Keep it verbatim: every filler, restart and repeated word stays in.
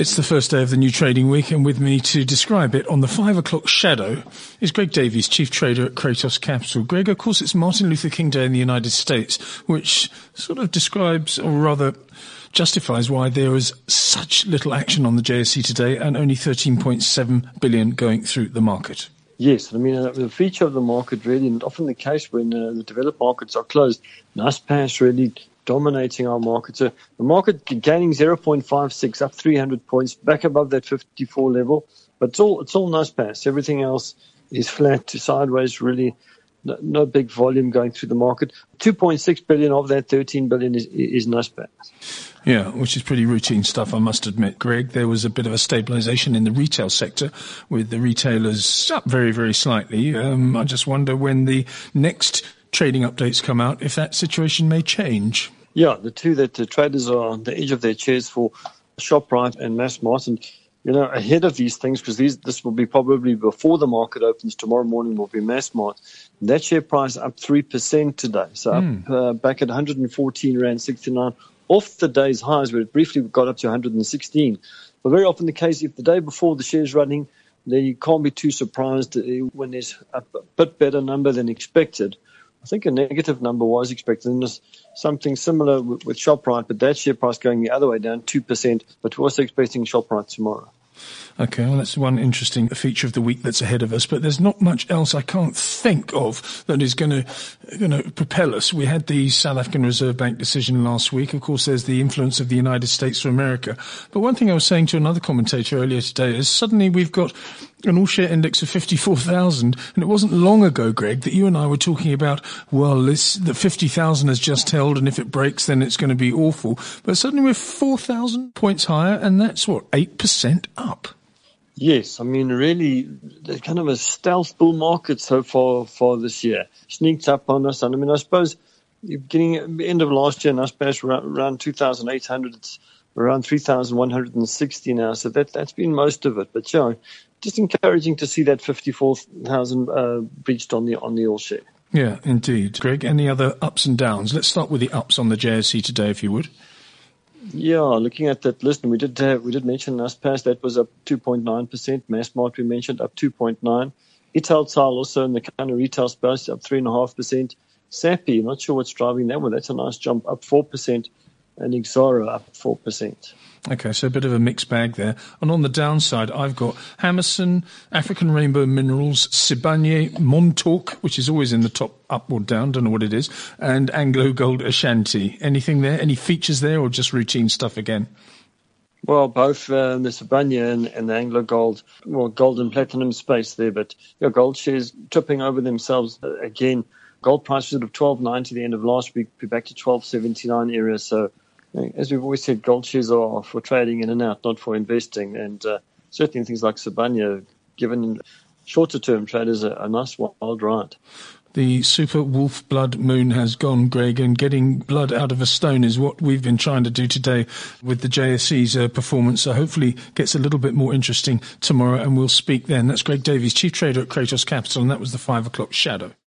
It's the first day of the new trading week, and with me to describe it on the five o'clock shadow is Greg Davies, Chief Trader at Kratos Capital. Greg, of course, it's Martin Luther King Day in the United States, which sort of describes, or rather justifies, why there was such little action on the J S E today and only thirteen point seven billion going through the market. Yes, I mean, uh, the feature of the market really, and often the case when uh, the developed markets are closed, Naspers really dominating our market. So the market gaining zero point five six, up three hundred points, back above that fifty-four level. But it's all it's all Naspers. Everything else is flat to sideways, really. No, no big volume going through the market. two point six billion of that thirteen billion is, is Naspers. Yeah, which is pretty routine stuff, I must admit, Greg. There was a bit of a stabilisation in the retail sector with the retailers up very, very slightly. Um, I just wonder when the next trading updates come out if that situation may change. Yeah, the two that the traders are on the edge of their chairs for, Shoprite and Massmart, and you know, ahead of these things, because these this will be probably before the market opens tomorrow morning, will be Massmart. That share price up three percent today, so mm. up uh, back at one hundred fourteen rand sixty-nine, off the day's highs where it briefly got up to one hundred sixteen. But very often the case, if the day before the share's running, then you can't be too surprised when there's a bit better number than expected. I think a negative number was expected, and there's something similar with, with Shoprite, but that share price going the other way, down two percent, but we're also expecting Shoprite tomorrow. Okay, well, that's one interesting feature of the week that's ahead of us, but there's not much else I can't think of that is going to going to propel us. We had the South African Reserve Bank decision last week. Of course, there's the influence of the United States of America. But one thing I was saying to another commentator earlier today is suddenly we've got an all-share index of fifty-four thousand, and it wasn't long ago, Greg, that you and I were talking about, well, this, the fifty thousand has just held, and if it breaks, then it's going to be awful. But suddenly we're four thousand points higher, and that's, what, eight percent up? Yes, I mean, really, there's kind of a stealth bull market so far for this year. Sneaked up on us, and I mean, I suppose beginning at the end of last year, Naspers around two thousand eight hundred, it's around three thousand one hundred sixty now, so that, that's been most of it. But, yeah, just encouraging to see that fifty-four thousand uh, breached on the on the all share. Yeah, indeed. Greg, any other ups and downs? Let's start with the ups on the J S E today, if you would. Yeah, looking at that list, and we did have, we did mention Naspers, that was up two point nine percent. Massmart, we mentioned, up two point nine. Italtile also in the kind of retail space, up three point five percent. Sappi, not sure what's driving that one. That's a nice jump, up four percent. And Exxaro up four percent. Okay, so a bit of a mixed bag there. And on the downside, I've got Hammerson, African Rainbow Minerals, Sibanye, Montauk, which is always in the top up or down, don't know what it is, and Anglo Gold Ashanti. Anything there? Any features there, or just routine stuff again? Well, both uh, the Sibanye and, and the Anglo Gold, well, gold and platinum space there, but your yeah, gold shares tripping over themselves uh, again. Gold price was at twelve ninety the end of last week, we're back to twelve seventy-nine area, so as we've always said, gold shares are for trading in and out, not for investing. And uh, certainly things like Sibanye, given shorter-term traders, a, a nice wild ride. The super wolf blood moon has gone, Greg, and getting blood out of a stone is what we've been trying to do today with the J S E's uh, performance. So hopefully gets a little bit more interesting tomorrow, and we'll speak then. That's Greg Davies, Chief Trader at Kratos Capital, and that was the five o'clock shadow.